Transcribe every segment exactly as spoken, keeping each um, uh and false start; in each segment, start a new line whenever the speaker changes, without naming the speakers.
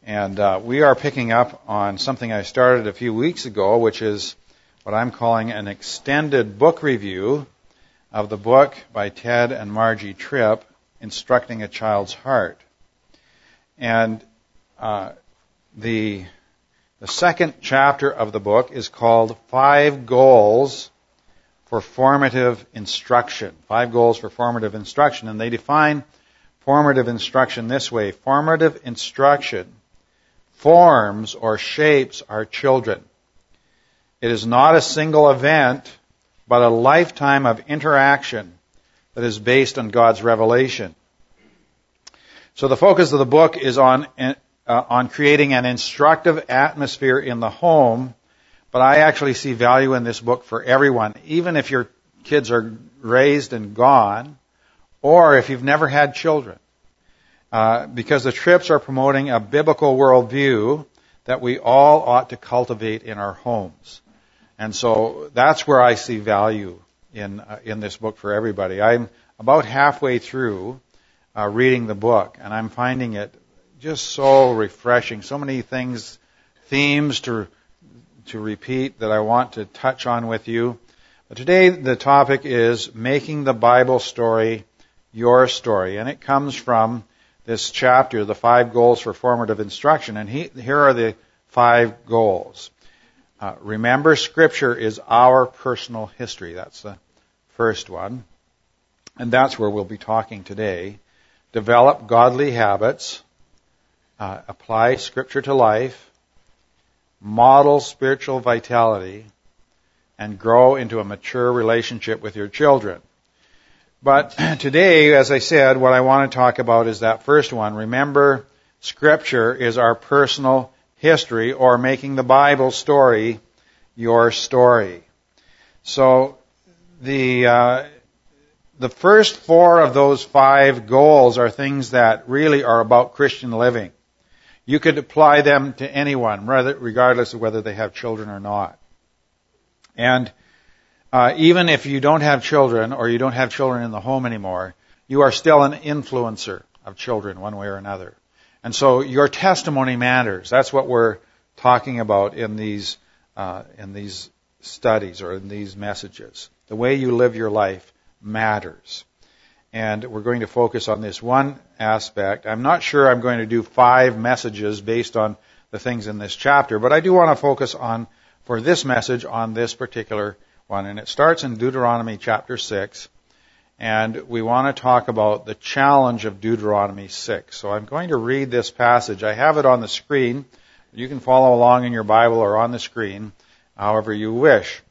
And uh, we are picking up on something I started a few weeks ago, which is what I'm calling an extended book review of the book by Ted and Margie Tripp, Instructing a Child's Heart. And uh, the the second chapter of the book is called Five Goals for Formative Instruction. Five Goals for Formative Instruction. And they define formative instruction this way. Formative instruction forms or shapes our children. It is not a single event, but a lifetime of interaction that is based on God's revelation. So the focus of the book is on uh, on creating an instructive atmosphere in the home, but I actually see value in this book for everyone, even if your kids are raised and gone, or if you've never had children. Uh, because the Tripps are promoting a biblical worldview that we all ought to cultivate in our homes. And so that's where I see value in uh, in this book for everybody. I'm about halfway through uh, reading the book, and I'm finding it just so refreshing. So many things, themes to to repeat that I want to touch on with you. But today the topic is making the Bible story your story, and it comes from this chapter, the five goals for formative instruction. And he, here are the five goals. Uh, remember, Scripture is our personal history. That's the first one. And that's where we'll be talking today. Develop godly habits. Uh, apply Scripture to life. Model spiritual vitality. And grow into a mature relationship with your children. But today, as I said, what I want to talk about is that first one. Remember, Scripture is our personal history, or making the Bible story your story. So the uh, the first four of those five goals are things that really are about Christian living. You could apply them to anyone, regardless of whether they have children or not. And uh, even if you don't have children, or you don't have children in the home anymore, you are still an influencer of children one way or another. And so your testimony matters. That's what we're talking about in these uh, in these studies or in these messages. The way you live your life matters. And we're going to focus on this one aspect. I'm not sure I'm going to do five messages based on the things in this chapter, but I do want to focus on, for this message, on this particular one. And it starts in Deuteronomy chapter six. And we want to talk about the challenge of Deuteronomy six. So I'm going to read this passage. I have it on the screen. You can follow along in your Bible or on the screen, however you wish.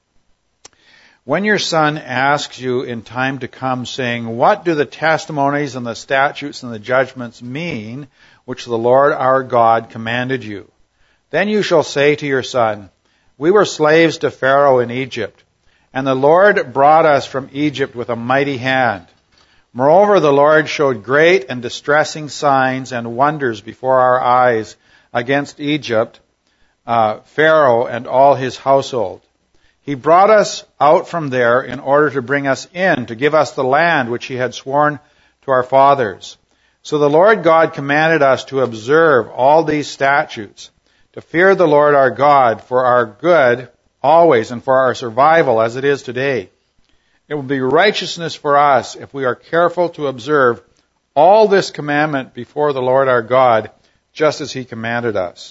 When your son asks you in time to come, saying, "What do the testimonies and the statutes and the judgments mean, which the Lord our God commanded you?" Then you shall say to your son, "We were slaves to Pharaoh in Egypt, and the Lord brought us from Egypt with a mighty hand. Moreover, the Lord showed great and distressing signs and wonders before our eyes against Egypt, uh, Pharaoh and all his household. He brought us out from there in order to bring us in, to give us the land which he had sworn to our fathers. So the Lord God commanded us to observe all these statutes, to fear the Lord our God for our good always and for our survival as it is today. It will be righteousness for us if we are careful to observe all this commandment before the Lord our God, just as he commanded us."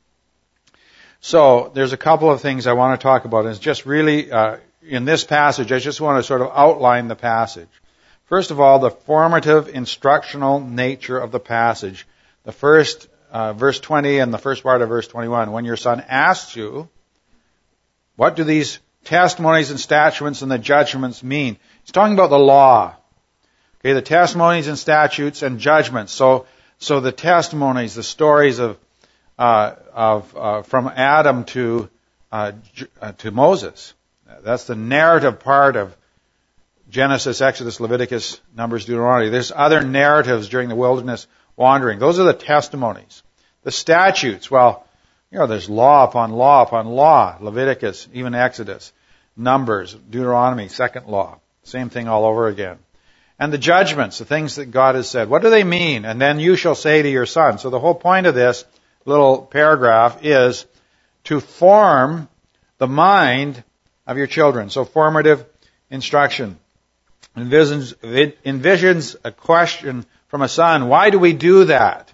So there's a couple of things I want to talk about. It's just really, uh, in this passage, I just want to sort of outline the passage. First of all, the formative instructional nature of the passage. The first, uh, verse twenty and the first part of verse twenty-one. When your son asks you, "What do these testimonies and statutes and the judgments mean?" He's talking about the law. Okay, the testimonies and statutes and judgments. So, so the testimonies, the stories of, uh, of, uh, from Adam to, uh, uh, to Moses. That's the narrative part of Genesis, Exodus, Leviticus, Numbers, Deuteronomy. There's other narratives during the wilderness wandering. Those are the testimonies. The statutes, well, you know, there's law upon law upon law. Leviticus, even Exodus, Numbers, Deuteronomy, second law. Same thing all over again. And the judgments, the things that God has said. What do they mean? And then you shall say to your son. So the whole point of this, little paragraph is to form the mind of your children. So formative instruction. Envisions, envisions a question from a son. Why do we do that?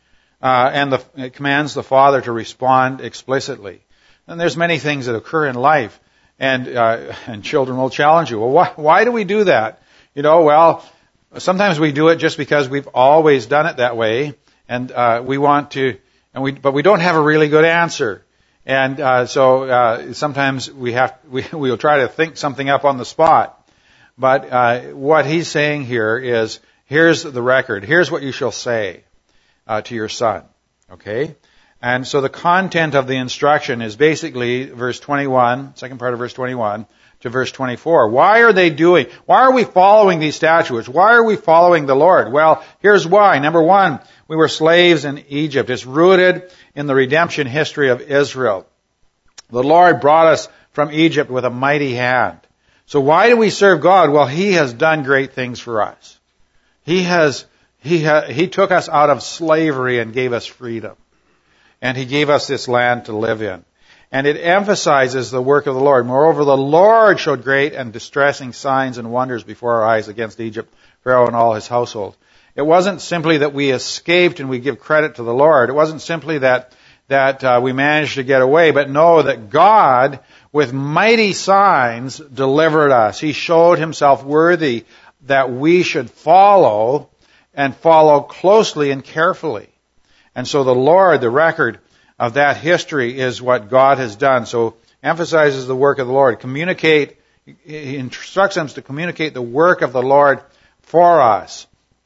Uh, and the, it commands the father to respond explicitly. And there's many things that occur in life, and uh, and children will challenge you. Well, why, why do we do that? You know, well, sometimes we do it just because we've always done it that way, and uh, we want to, and we, but we don't have a really good answer. And uh, so uh, sometimes we have we we'll try to think something up on the spot. But uh, what he's saying here is, here's the record. Here's what you shall say uh, to your son. Okay? And so the content of the instruction is basically verse twenty-one, second part of verse twenty-one, to verse twenty-four. Why are they doing, why are we following these statutes? Why are we following the Lord? Well, here's why. Number one, we were slaves in Egypt. It's rooted in the redemption history of Israel. The Lord brought us from Egypt with a mighty hand. So why do we serve God? Well, He has done great things for us. He has, He ha, He took us out of slavery and gave us freedom. And He gave us this land to live in. And it emphasizes the work of the Lord. Moreover, the Lord showed great and distressing signs and wonders before our eyes against Egypt, Pharaoh and all his household. It wasn't simply that we escaped and we give credit to the Lord. It wasn't simply that that uh, we managed to get away, but know that God, with mighty signs, delivered us. He showed Himself worthy that we should follow and follow closely and carefully. And so the Lord, the record of that history is what God has done. So emphasizes the work of the Lord. Communicate, He instructs us to communicate the work of the Lord for us.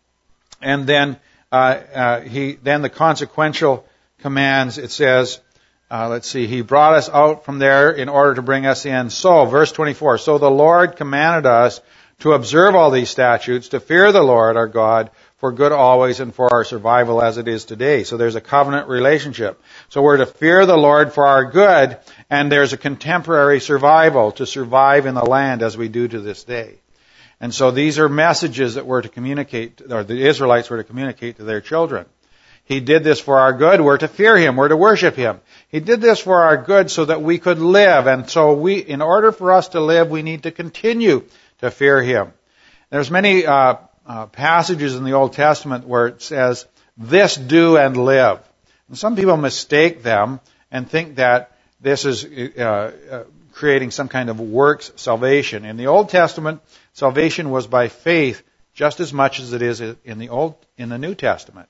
And then uh, uh, he, then the consequential commands, it says, uh, let's see, He brought us out from there in order to bring us in. So, verse twenty-four, so the Lord commanded us to observe all these statutes, to fear the Lord our God for good always and for our survival as it is today. So there's a covenant relationship. So we're to fear the Lord for our good, and there's a contemporary survival, to survive in the land as we do to this day. And so these are messages that we're to communicate, or the Israelites were to communicate to their children. He did this for our good. We're to fear Him. We're to worship Him. He did this for our good so that we could live. And so we, in order for us to live, we need to continue to fear Him. There's many uh, uh, passages in the Old Testament where it says, this do and live. And some people mistake them and think that this is uh, uh, creating some kind of works salvation. In the Old Testament, salvation was by faith just as much as it is in the Old, in the New Testament.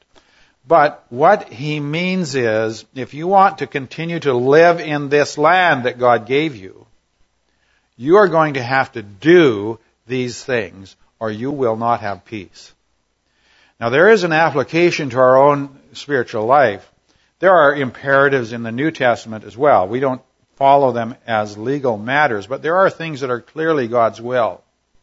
But what he means is, if you want to continue to live in this land that God gave you, you are going to have to do these things, or you will not have peace. Now, there is an application to our own spiritual life. There are imperatives in the New Testament as well. We don't follow them as legal matters, but there are things that are clearly God's will.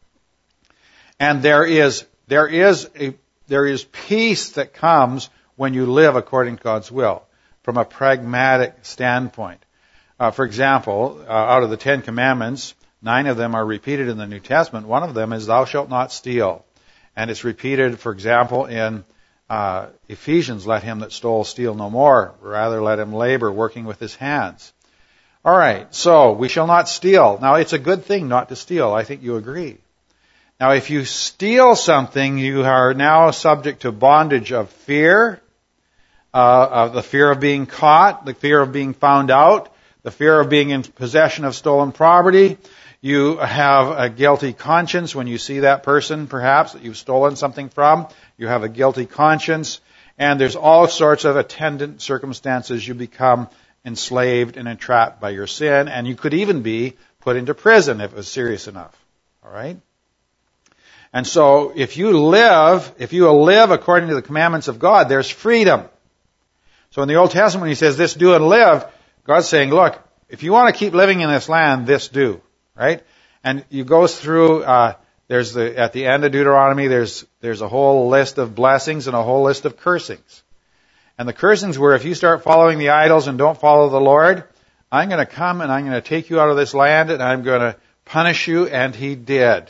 And there is there is a there is peace that comes when you live according to God's will, from a pragmatic standpoint. Uh, for example, uh, out of the Ten Commandments, nine of them are repeated in the New Testament. One of them is, thou shalt not steal. And it's repeated, for example, in uh, Ephesians, let him that stole steal no more. Rather, let him labor, working with his hands. All right, so we shall not steal. Now, it's a good thing not to steal. I think you agree. Now, if you steal something, you are now subject to bondage of fear, uh, of the fear of being caught, the fear of being found out, the fear of being in possession of stolen property. You have a guilty conscience when you see that person, perhaps, that you've stolen something from. You have a guilty conscience. And there's all sorts of attendant circumstances. You become enslaved and entrapped by your sin. And you could even be put into prison if it was serious enough. All right? And so if you live, if you live according to the commandments of God, there's freedom. So in the Old Testament, when He says, this do and live, God's saying, look, if you want to keep living in this land, this do. Right? And you go through, uh, there's the, at the end of Deuteronomy, there's, there's a whole list of blessings and a whole list of cursings. And the cursings were, if you start following the idols and don't follow the Lord, I'm going to come and I'm going to take you out of this land and I'm going to punish you. And He did.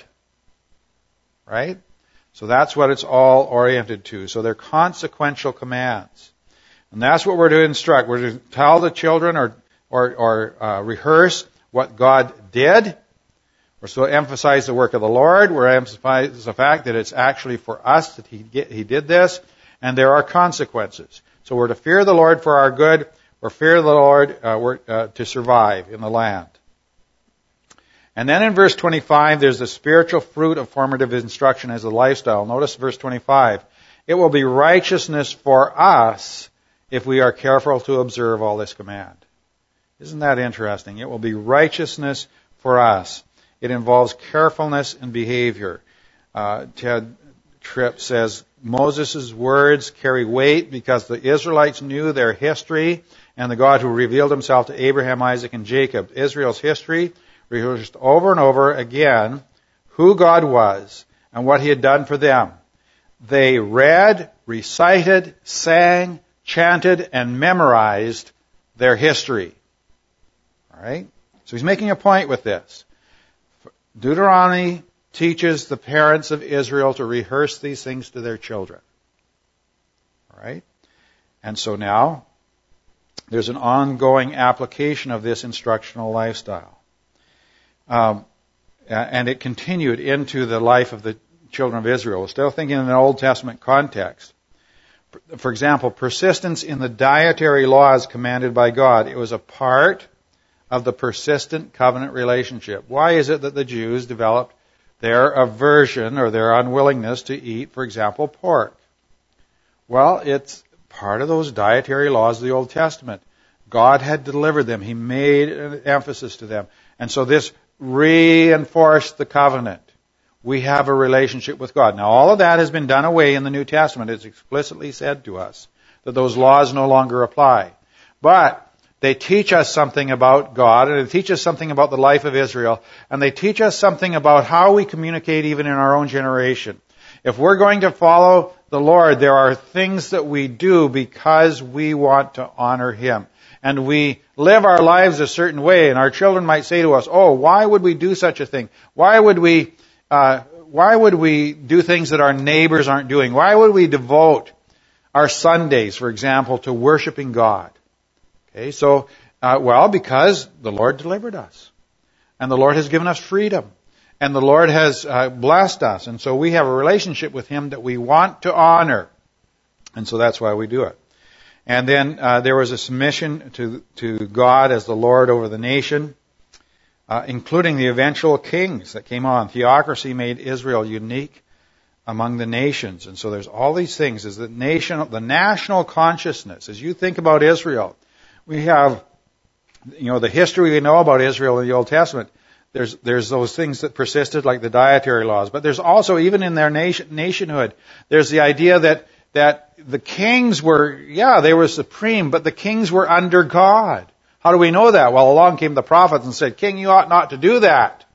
Right? So that's what it's all oriented to. So they're consequential commands. And that's what we're to instruct. We're to tell the children or or, or uh, rehearse what God did. We're to emphasize the work of the Lord. We're to emphasize the fact that it's actually for us that He get, He did this, and there are consequences. So we're to fear the Lord for our good. We're to fear the Lord uh, we're, uh, to survive in the land. And then in verse twenty-five, there's the spiritual fruit of formative instruction as a lifestyle. Notice verse twenty-five. It will be righteousness for us if we are careful to observe all this command. Isn't that interesting? It will be righteousness for us. It involves carefulness in behavior. Uh, Ted Tripp says, Moses' words carry weight because the Israelites knew their history and the God who revealed himself to Abraham, Isaac, and Jacob. Israel's history rehearsed over and over again who God was and what He had done for them. They read, recited, sang, chanted, and memorized their history. All right? So he's making a point with this. Deuteronomy teaches the parents of Israel to rehearse these things to their children. All right? And so now, there's an ongoing application of this instructional lifestyle. Um, and it continued into the life of the children of Israel. We're still thinking in an Old Testament context. For example, persistence in the dietary laws commanded by God. It was a part of the persistent covenant relationship. Why is it that the Jews developed their aversion or their unwillingness to eat, for example, pork? Well, it's part of those dietary laws of the Old Testament. God had delivered them. He made an emphasis to them. And so this reinforced the covenant. We have a relationship with God. Now, all of that has been done away in the New Testament. It's explicitly said to us that those laws no longer apply. But they teach us something about God, and they teach us something about the life of Israel, and they teach us something about how we communicate even in our own generation. If we're going to follow the Lord, there are things that we do because we want to honor Him. And we live our lives a certain way, and our children might say to us, oh, why would we do such a thing? Why would we, uh, why would we do things that our neighbors aren't doing? Why would we devote our Sundays, for example, to worshiping God? Okay, so, uh, well, because the Lord delivered us. And the Lord has given us freedom. And the Lord has uh, blessed us. And so we have a relationship with Him that we want to honor. And so that's why we do it. And then uh, there was a submission to, to God as the Lord over the nation, uh, including the eventual kings that came on. Theocracy made Israel unique among the nations. And so there's all these things. Is the nation, the national consciousness. As you think about Israel, we have, you know, the history we know about Israel in the Old Testament. There's there's those things that persisted, like the dietary laws. But there's also, even in their nation, nationhood, there's the idea that that the kings were, yeah, they were supreme, but the kings were under God. How do we know that? Well, along came the prophets and said, King, you ought not to do that.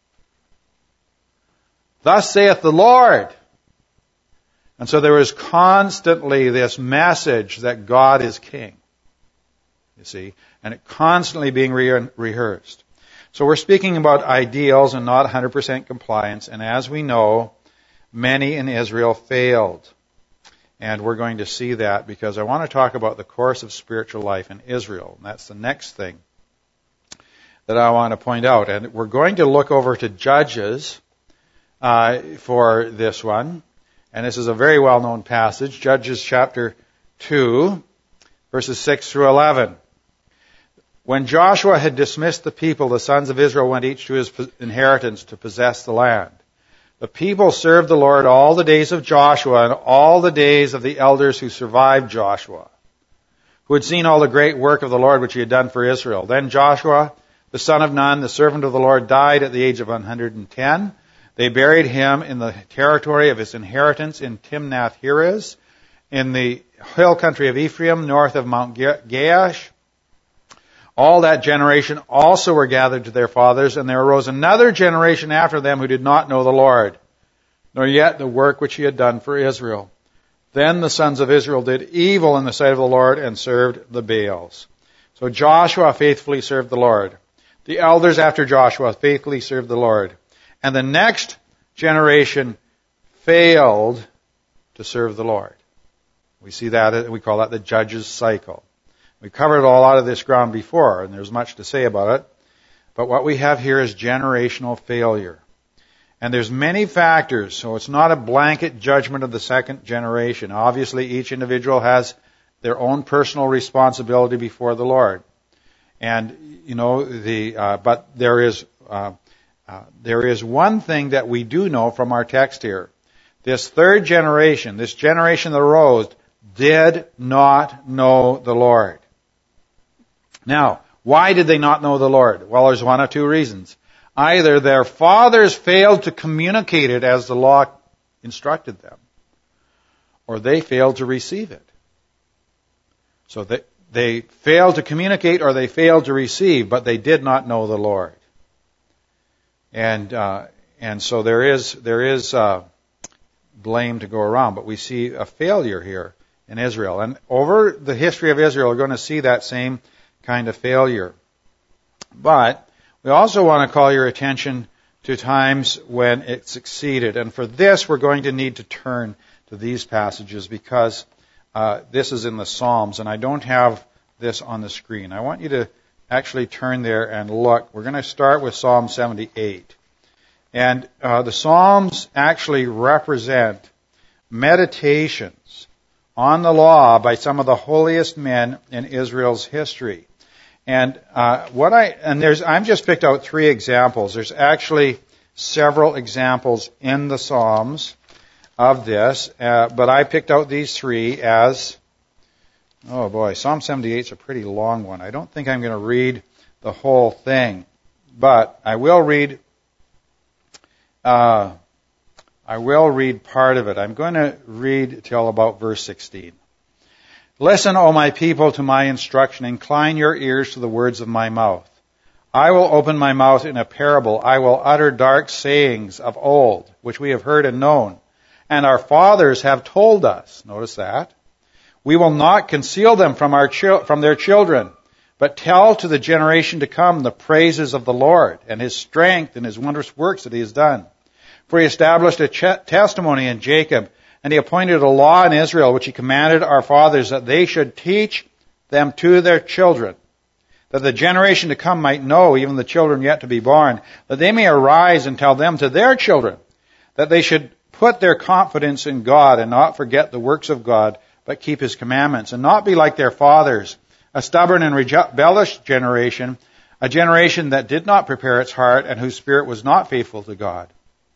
Thus saith the Lord. And so there was constantly this message that God is king. You see, and it constantly being re- rehearsed. So we're speaking about ideals and not one hundred percent compliance. And as we know, many in Israel failed. And we're going to see that because I want to talk about the course of spiritual life in Israel. And that's the next thing that I want to point out. And we're going to look over to Judges uh, for this one. And this is a very well-known passage, Judges chapter two, verses six through eleven. When Joshua had dismissed the people, the sons of Israel went each to his inheritance to possess the land. The people served the Lord all the days of Joshua and all the days of the elders who survived Joshua, who had seen all the great work of the Lord which He had done for Israel. Then Joshua, the son of Nun, the servant of the Lord, died at the age of one hundred ten. They buried him in the territory of his inheritance in Timnath-Heres, in the hill country of Ephraim, north of Mount Gaash. All that generation also were gathered to their fathers, and there arose another generation after them who did not know the Lord, nor yet the work which He had done for Israel. Then the sons of Israel did evil in the sight of the Lord and served the Baals. So Joshua faithfully served the Lord. The elders after Joshua faithfully served the Lord. And the next generation failed to serve the Lord. We see that, we call that the judge's cycle. We covered a lot of this ground before, and there's much to say about it. But what we have here is generational failure. And there's many factors, so it's not a blanket judgment of the second generation. Obviously, each individual has their own personal responsibility before the Lord. And, you know, the, uh, but there is, uh, uh, there is one thing that we do know from our text here. This third generation, this generation that arose, did not know the Lord. Now, why did they not know the Lord? Well, there's one of two reasons. Either their fathers failed to communicate it as the law instructed them, or they failed to receive it. So they, they failed to communicate or they failed to receive, but they did not know the Lord. And uh, and so there is there is uh, blame to go around, but we see a failure here in Israel. And over the history of Israel, we're going to see that same kind of failure. But we also want to call your attention to times when it succeeded. And for this, we're going to need to turn to these passages because uh, this is in the Psalms, and I don't have this on the screen. I want you to actually turn there and look. We're going to start with Psalm seventy-eight. And uh, the Psalms actually represent meditations on the law by some of the holiest men in Israel's history. And uh, what I and there's I've just picked out three examples. There's actually several examples in the Psalms of this, uh, but I picked out these three as oh boy, Psalm seventy-eight is a pretty long one. I don't think I'm going to read the whole thing, but I will read. Uh, I will read part of it. I'm going to read till about verse sixteen. Listen, O my people, to my instruction. Incline your ears to the words of my mouth. I will open my mouth in a parable. I will utter dark sayings of old, which we have heard and known, and our fathers have told us. Notice that. We will not conceal them from our chil- from their children, but tell to the generation to come the praises of the Lord and His strength and His wondrous works that He has done. For He established a ch- testimony in Jacob, and He appointed a law in Israel, which He commanded our fathers that they should teach them to their children, that the generation to come might know, even the children yet to be born, that they may arise and tell them to their children, that they should put their confidence in God and not forget the works of God, but keep His commandments, and not be like their fathers, a stubborn and rebellious generation, a generation that did not prepare its heart and whose spirit was not faithful to God.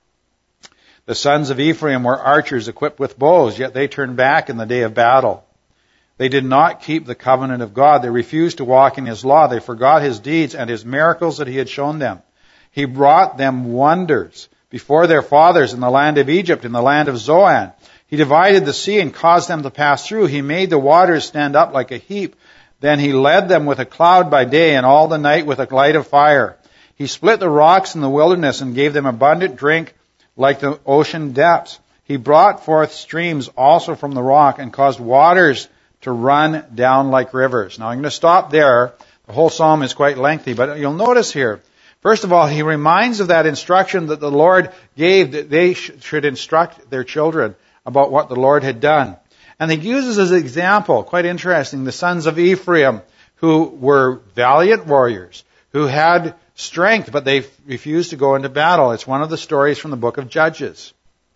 The sons of Ephraim were archers equipped with bows, yet they turned back in the day of battle. They did not keep the covenant of God. They refused to walk in His law. They forgot His deeds and His miracles that He had shown them. He brought them wonders before their fathers in the land of Egypt, in the land of Zoan. He divided the sea and caused them to pass through. He made the waters stand up like a heap. Then He led them with a cloud by day and all the night with a light of fire. He split the rocks in the wilderness and gave them abundant drink like the ocean depths. He brought forth streams also from the rock and caused waters to run down like rivers. Now I'm going to stop there. The whole psalm is quite lengthy, but you'll notice here, first of all, he reminds of that instruction that the Lord gave that they sh- should instruct their children about what the Lord had done. And he uses as an example, quite interesting, the sons of Ephraim, who were valiant warriors, who had strength, but they refused to go into battle. It's one of the stories from the book of Judges.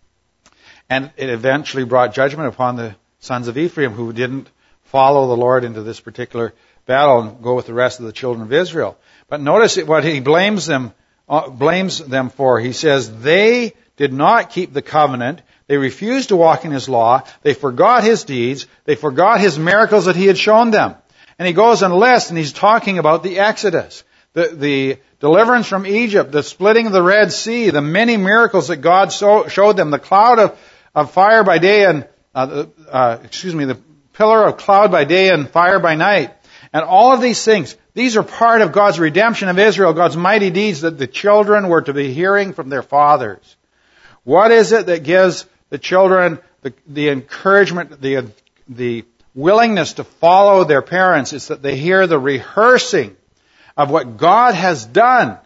And it eventually brought judgment upon the sons of Ephraim who didn't follow the Lord into this particular battle and go with the rest of the children of Israel. But notice what he blames them, uh, blames them for. He says they did not keep the covenant. They refused to walk in His law. They forgot His deeds. They forgot His miracles that He had shown them. And he goes and lists, and he's talking about the Exodus, the, the deliverance from Egypt, the splitting of the Red Sea, the many miracles that God so, showed them, the cloud of, of fire by day and, uh, uh, excuse me, the pillar of cloud by day and fire by night. And all of these things, these are part of God's redemption of Israel, God's mighty deeds that the children were to be hearing from their fathers. What is it that gives the children the, the encouragement, the, the willingness to follow their parents? It's that they hear the rehearsing of what God has done.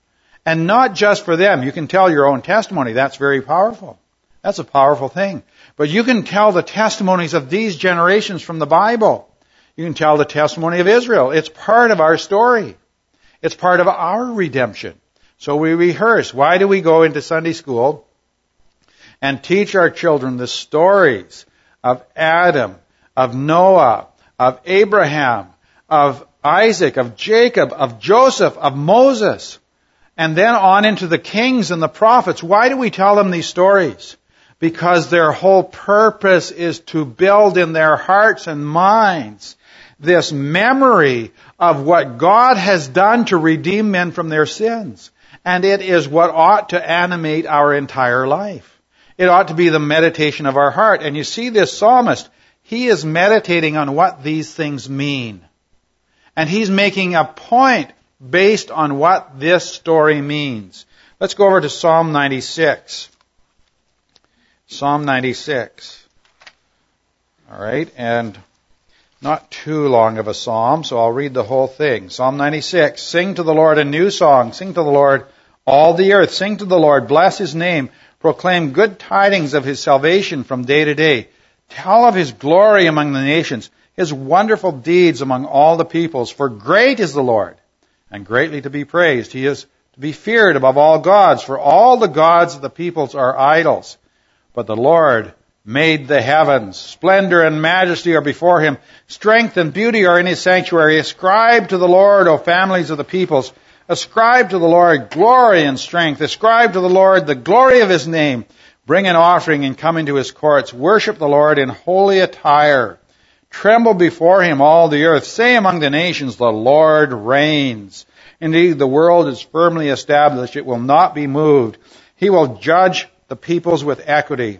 And not just for them. You can tell your own testimony. That's very powerful. That's a powerful thing. But you can tell the testimonies of these generations from the Bible. You can tell the testimony of Israel. It's part of our story. It's part of our redemption. So we rehearse. Why do we go into Sunday school and teach our children the stories of Adam, of Noah, of Abraham, of Isaac, of Jacob, of Joseph, of Moses, and then on into the kings and the prophets? Why do we tell them these stories? Because their whole purpose is to build in their hearts and minds this memory of what God has done to redeem men from their sins. And it is what ought to animate our entire life. It ought to be the meditation of our heart. And you see this psalmist, he is meditating on what these things mean. And he's making a point based on what this story means. Let's go over to Psalm ninety-six. Psalm ninety-six. All right, and not too long of a psalm, so I'll read the whole thing. Psalm ninety-six. Sing to the Lord a new song. Sing to the Lord all the earth. Sing to the Lord. Bless His name. Proclaim good tidings of His salvation from day to day. Tell of His glory among the nations, His wonderful deeds among all the peoples. For great is the Lord, and greatly to be praised. He is to be feared above all gods, for all the gods of the peoples are idols. But the Lord made the heavens. Splendor and majesty are before Him. Strength and beauty are in His sanctuary. Ascribe to the Lord, O families of the peoples. Ascribe to the Lord glory and strength. Ascribe to the Lord the glory of His name. Bring an offering and come into His courts. Worship the Lord in holy attire. Tremble before Him, all the earth. Say among the nations, the Lord reigns. Indeed, the world is firmly established. It will not be moved. He will judge the peoples with equity.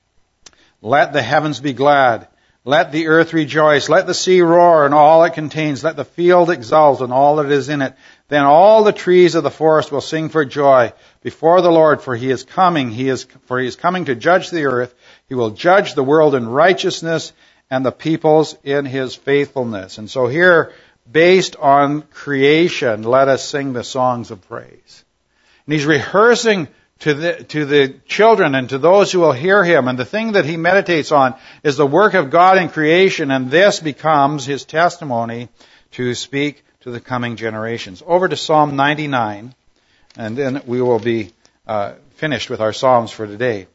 Let the heavens be glad. Let the earth rejoice. Let the sea roar and all it contains. Let the field exult and all that is in it. Then all the trees of the forest will sing for joy before the Lord, for He is coming. He is, for He is coming to judge the earth. He will judge the world in righteousness and the peoples in His faithfulness. And so here, based on creation, let us sing the songs of praise. And He's rehearsing to the, to the children and to those who will hear Him. And the thing that He meditates on is the work of God in creation, and this becomes His testimony to speak to the coming generations. Over to Psalm ninety-nine, and then we will be uh, finished with our Psalms for today.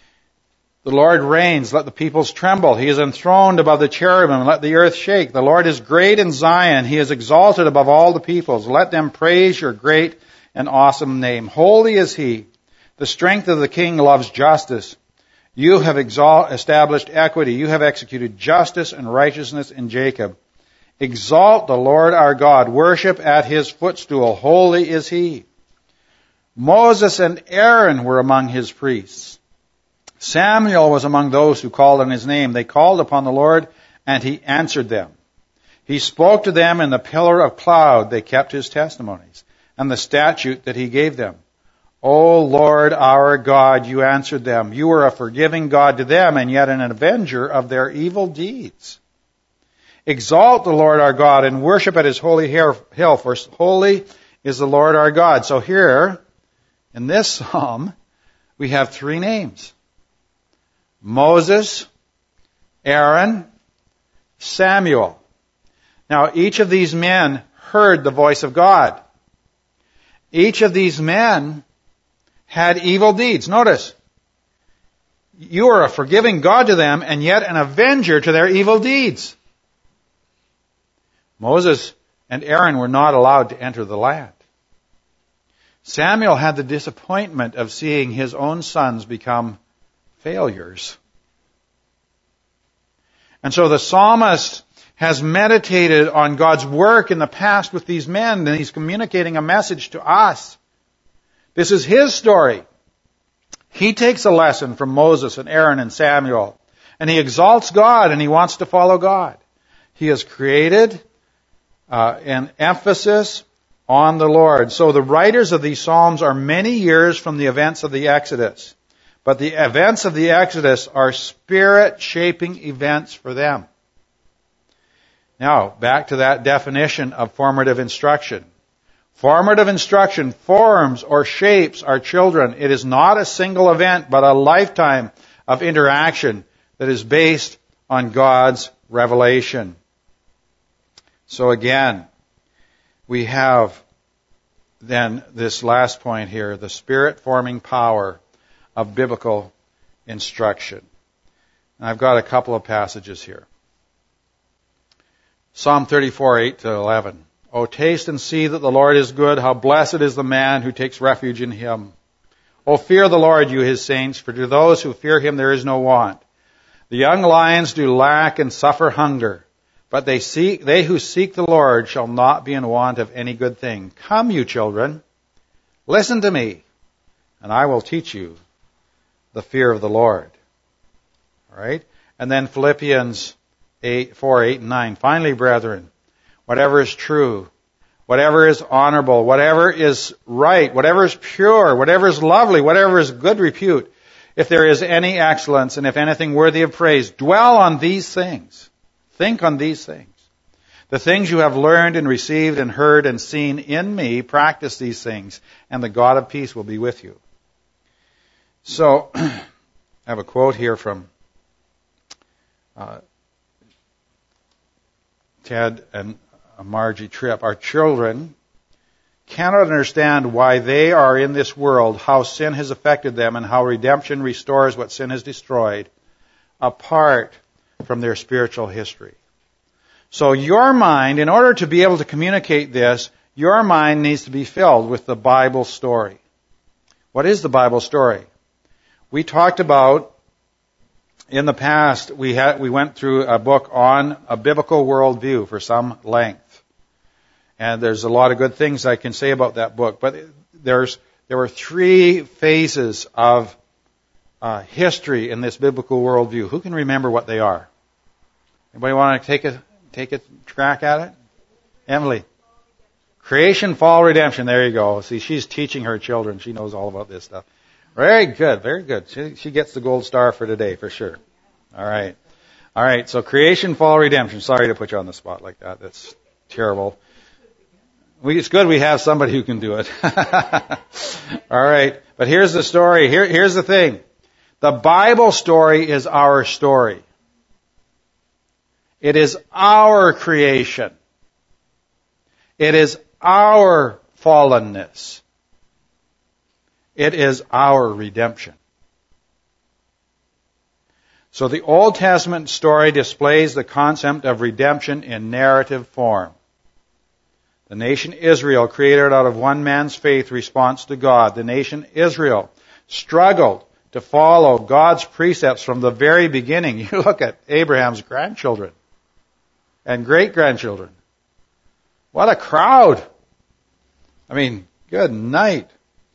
The Lord reigns, let the peoples tremble. He is enthroned above the cherubim, let the earth shake. The Lord is great in Zion. He is exalted above all the peoples. Let them praise your great and awesome name. Holy is He. The strength of the king loves justice. You have exalt, established equity. You have executed justice and righteousness in Jacob. Exalt the Lord our God. Worship at His footstool. Holy is He. Moses and Aaron were among His priests. Samuel was among those who called on His name. They called upon the Lord, and He answered them. He spoke to them in the pillar of cloud. They kept His testimonies and the statute that He gave them. O Lord our God, You answered them. You were a forgiving God to them, and yet an avenger of their evil deeds. Exalt the Lord our God and worship at His holy hill, for holy is the Lord our God. So here, in this psalm, we have three names. Moses, Aaron, Samuel. Now, each of these men heard the voice of God. Each of these men had evil deeds. Notice, you are a forgiving God to them, and yet an avenger to their evil deeds. Moses and Aaron were not allowed to enter the land. Samuel had the disappointment of seeing his own sons become failures. And so the psalmist has meditated on God's work in the past with these men, and he's communicating a message to us. This is his story. He takes a lesson from Moses and Aaron and Samuel, and he exalts God, and he wants to follow God. He has created uh, an emphasis on the Lord. So the writers of these Psalms are many years from the events of the Exodus. But the events of the Exodus are spirit-shaping events for them. Now, back to that definition of formative instruction. Formative instruction forms or shapes our children. It is not a single event, but a lifetime of interaction that is based on God's revelation. So again, we have then this last point here, the spirit-forming power of biblical instruction. And I've got a couple of passages here. Psalm thirty-four, eight to eleven. O taste and see that the Lord is good. How blessed is the man who takes refuge in him. O fear the Lord, you his saints, for to those who fear him there is no want. The young lions do lack and suffer hunger, but they seek, they who seek the Lord shall not be in want of any good thing. Come, you children, listen to me, and I will teach you the fear of the Lord. All right? And then Philippians eight, four, eight, and nine. Finally, brethren, whatever is true, whatever is honorable, whatever is right, whatever is pure, whatever is lovely, whatever is good repute, if there is any excellence and if anything worthy of praise, dwell on these things. Think on these things. The things you have learned and received and heard and seen in me, practice these things, and the God of peace will be with you. So, I have a quote here from uh, Ted and Margie Tripp. Our children cannot understand why they are in this world, how sin has affected them, and how redemption restores what sin has destroyed, apart from their spiritual history. So your mind, in order to be able to communicate this, your mind needs to be filled with the Bible story. What is the Bible story? We talked about, in the past, we had we went through a book on a biblical worldview for some length. And there's a lot of good things I can say about that book. But there's there were three phases of uh, history in this biblical worldview. Who can remember what they are? Anybody want to take a take a crack at it? Emily. Creation, fall, redemption. There you go. See, she's teaching her children. She knows all about this stuff. Very good, very good. She, she gets the gold star for today, for sure. All right. All right, so creation, fall, redemption. Sorry to put you on the spot like that. That's terrible. We, it's good we have somebody who can do it. All right, but here's the story. Here, here's the thing. The Bible story is our story. It is our creation. It is our fallenness. It is our redemption. So the Old Testament story displays the concept of redemption in narrative form. The nation Israel, created out of one man's faith response to God. The nation Israel struggled to follow God's precepts from the very beginning. You look at Abraham's grandchildren and great-grandchildren. What a crowd! I mean, good night.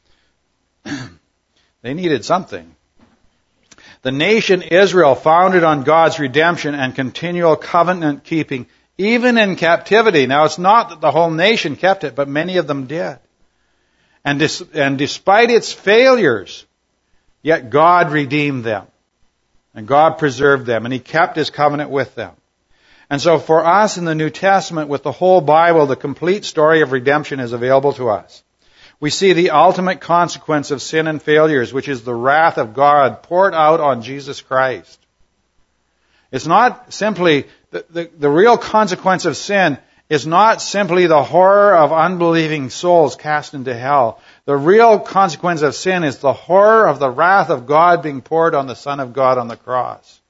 They needed something. The nation Israel, founded on God's redemption and continual covenant keeping, even in captivity. Now, it's not that the whole nation kept it, but many of them did. And, dis- and despite its failures, yet God redeemed them. And God preserved them. And He kept His covenant with them. And so for us in the New Testament, with the whole Bible, the complete story of redemption is available to us. We see the ultimate consequence of sin and failures, which is the wrath of God poured out on Jesus Christ. It's not simply, the, the, the real consequence of sin is not simply the horror of unbelieving souls cast into hell. The real consequence of sin is the horror of the wrath of God being poured on the Son of God on the cross.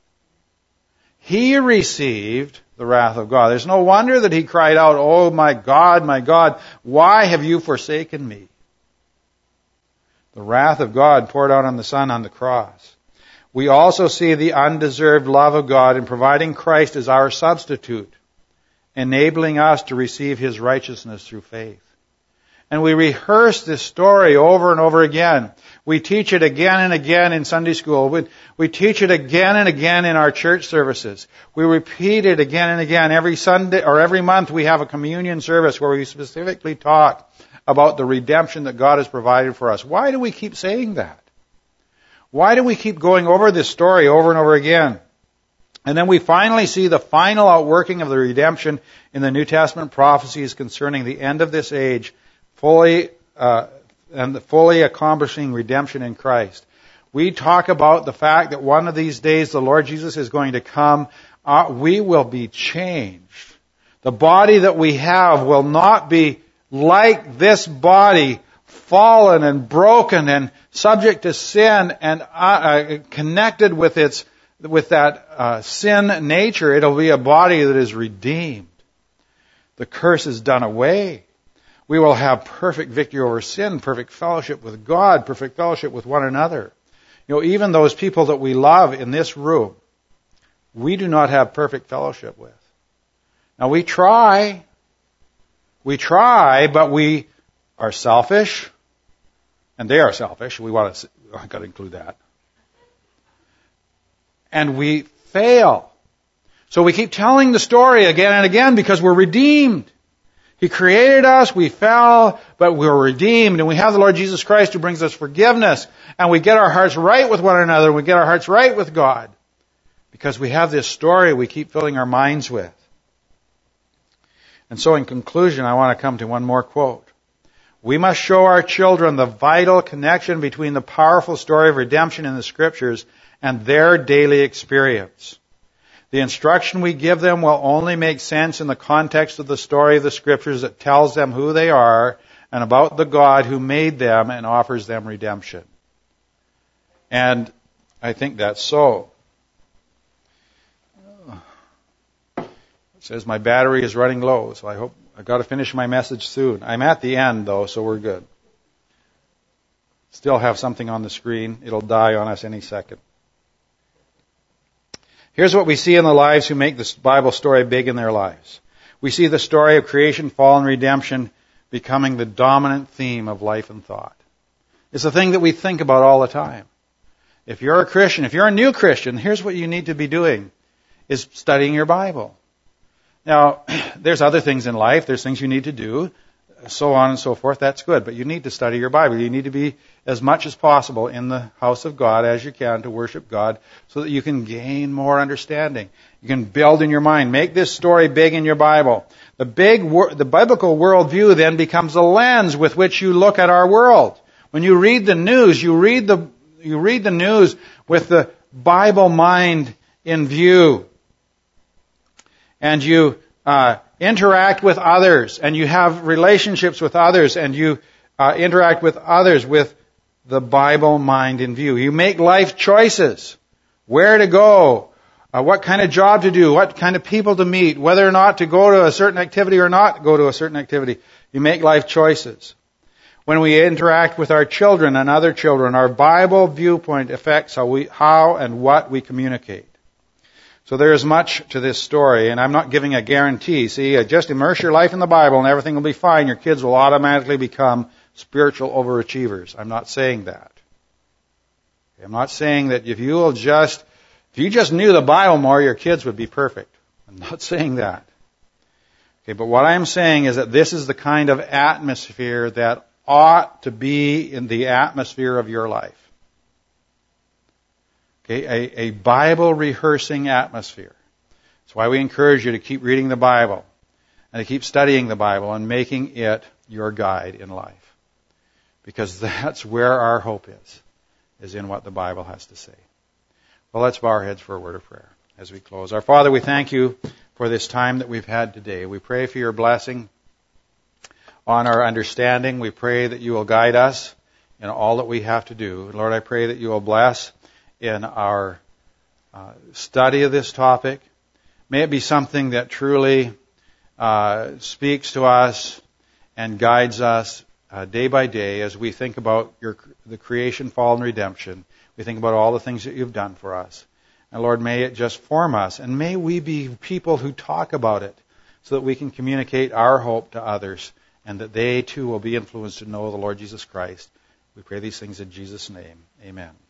He received the wrath of God. There's no wonder that He cried out, "Oh my God, my God, why have you forsaken me?" The wrath of God poured out on the Son on the cross. We also see the undeserved love of God in providing Christ as our substitute, enabling us to receive His righteousness through faith. And we rehearse this story over and over again. We teach it again and again in Sunday school. We, we teach it again and again in our church services. We repeat it again and again. Every Sunday or every month we have a communion service where we specifically talk about the redemption that God has provided for us. Why do we keep saying that? Why do we keep going over this story over and over again? And then we finally see the final outworking of the redemption in the New Testament prophecies concerning the end of this age, fully uh, and fully accomplishing redemption in Christ. we talk about the fact that one of these days the Lord Jesus is going to come, uh, we will be changed. The body that we have will not be like this body, fallen and broken and subject to sin and uh, uh, connected with its with that uh, sin nature. It'll be a body that is redeemed. The curse is done away. We will have perfect victory over sin, perfect fellowship with God, perfect fellowship with one another. You know, even those people that we love in this room, we do not have perfect fellowship with. Now we try, we try, but we are selfish, and they are selfish. We want to, I've got to include that. And we fail. So we keep telling the story again and again because we're redeemed. He created us, we fell, but we were redeemed, and we have the Lord Jesus Christ who brings us forgiveness, and we get our hearts right with one another, and we get our hearts right with God, because we have this story we keep filling our minds with. And so in conclusion, I want to come to one more quote. We must show our children the vital connection between the powerful story of redemption in the Scriptures and their daily experience. The instruction we give them will only make sense in the context of the story of the Scriptures that tells them who they are and about the God who made them and offers them redemption. And I think that's so. It says my battery is running low, so I hope I've got to finish my message soon. I'm at the end, though, so we're good. Still have something on the screen. It'll die on us any second. Here's what we see in the lives who make this Bible story big in their lives. We see the story of creation, fall, and redemption becoming the dominant theme of life and thought. It's a thing that we think about all the time. If you're a Christian, if you're a new Christian, here's what you need to be doing, is studying your Bible. Now, there's other things in life. There's things you need to do, so on and so forth. That's good. But you need to study your Bible. You need to be as much as possible in the house of God as you can to worship God so that you can gain more understanding. You can build in your mind. Make this story big in your Bible. The big, the biblical worldview then becomes a lens with which you look at our world. When you read the news, you read the, you read the news with the Bible mind in view. And you uh, interact with others, and you have relationships with others, and you uh, interact with others with the Bible mind in view. You make life choices. Where to go, uh, what kind of job to do, what kind of people to meet, whether or not to go to a certain activity or not go to a certain activity. You make life choices. When we interact with our children and other children, our Bible viewpoint affects how we, how and what we communicate. So there is much to this story, and I'm not giving a guarantee. See, just immerse your life in the Bible and everything will be fine. Your kids will automatically become spiritual overachievers. I'm not saying that. I'm not saying that if you will just, if you just knew the Bible more, your kids would be perfect. I'm not saying that. Okay, but what I'm saying is that this is the kind of atmosphere that ought to be in the atmosphere of your life. Okay, a, a Bible rehearsing atmosphere. That's why we encourage you to keep reading the Bible and to keep studying the Bible and making it your guide in life. Because that's where our hope is, is in what the Bible has to say. Well, let's bow our heads for a word of prayer as we close. Our Father, we thank you for this time that we've had today. We pray for your blessing on our understanding. We pray that you will guide us in all that we have to do. Lord, I pray that you will bless in our uh, study of this topic. May it be something that truly uh, speaks to us and guides us uh, day by day as we think about your, the creation, fall, and redemption. We think about all the things that you've done for us. And Lord, may it just form us, and may we be people who talk about it so that we can communicate our hope to others and that they too will be influenced to know the Lord Jesus Christ. We pray these things in Jesus' name. Amen.